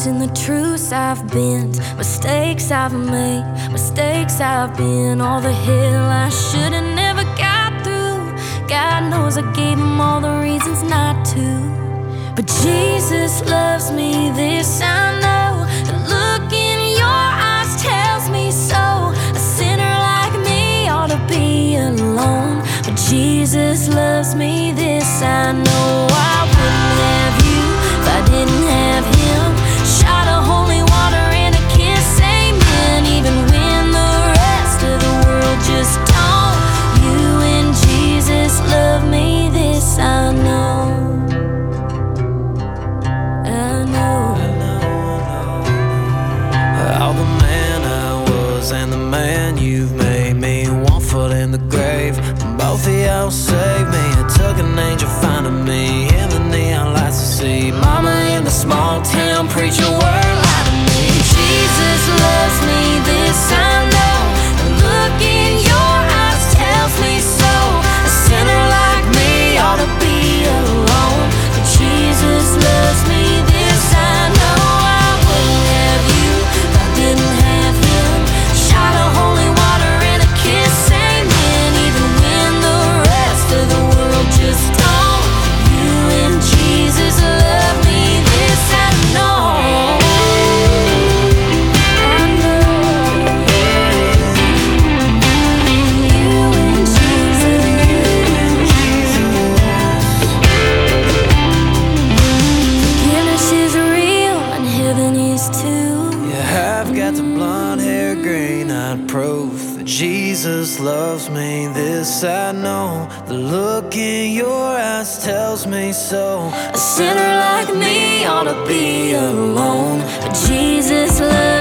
and the truths I've been, mistakes I've made, mistakes I've been, all the hell I should've never got through. God knows I gave him all the reasons not to. But Jesus loves me, this I know. The look in your eyes tells me so. A sinner like me ought to be alone, but Jesus loves me, this I know. I wouldn't have you if I didn't have him. Shot of holy water and a kiss, amen. Even when the rest of the world just don't, you and Jesus love me, this I know. I know. All the man I was and the man you've made me, one foot in the grave. Both of y'all saved me. It took an angel finding me in the neon lights to see mama in the small town preach a word out of me. Jesus loves me, this I know. The look in your eyes tells me so. A sinner like me ought to be alone, but Jesus loves me, this I know. I wouldn't have you if I didn't have him. Shot of holy water and a kiss, amen. Even when the rest of the world just don't, you and Jesus love me, this I know. I know. You and Jesus. Forgiveness is real and heaven is too. You have got the blonde hair, green-eyed proof that Jesus loves me, this I know. The look in your eyes tells me so. A sinner like me ought to be alone, but Jesus loves